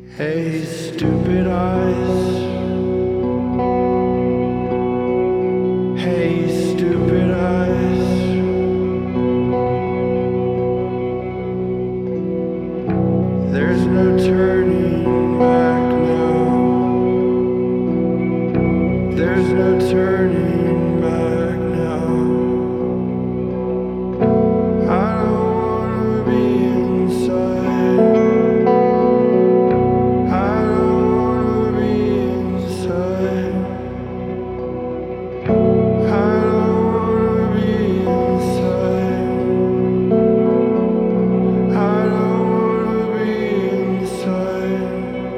Hey, stupid eyes. Hey, stupid eyes. There's no turning back now. There's no turning back now. I don't wanna be inside. I don't wanna be inside. I don't wanna be inside. I don't wanna be inside.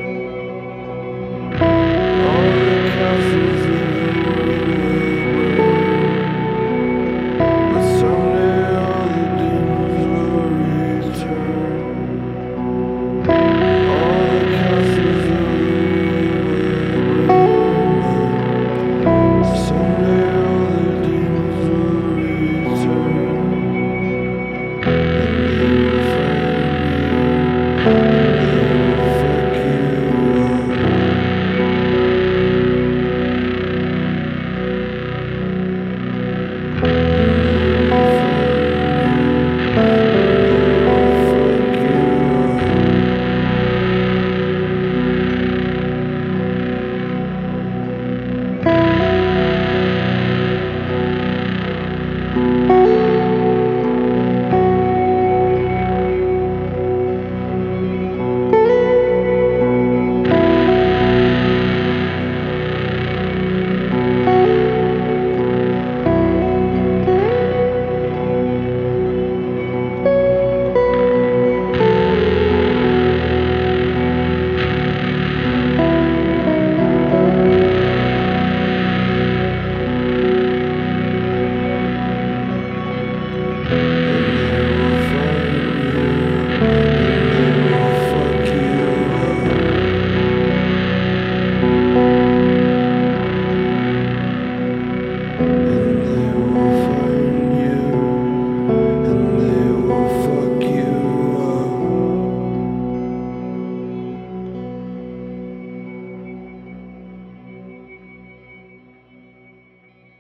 All the castles in the world will burn, but someday all the demons will return. All the castles in the world will burn, someday all the demons will return, and they will find you.